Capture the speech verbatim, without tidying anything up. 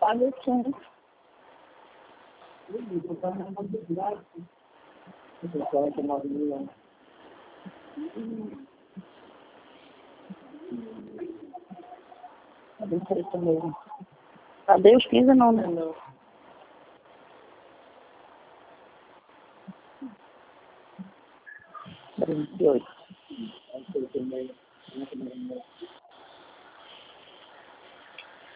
paga quinze. Cadê os quinze não, né? Não. trinta e oito.